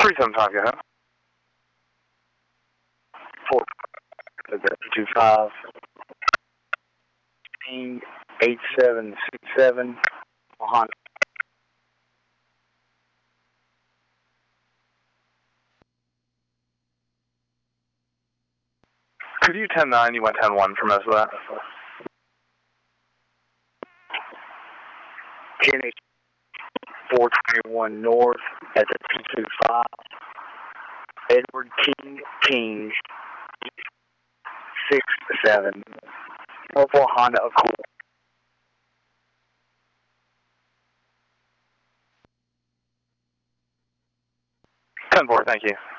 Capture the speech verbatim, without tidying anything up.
three seven five, go ahead. four two five eight seven six seven Honda. Could you ten nine, you went ten one for most of that? ten eight four twenty-one North at the two two five. Edward King King six seven. Purple Honda Accord. ten four, thank you.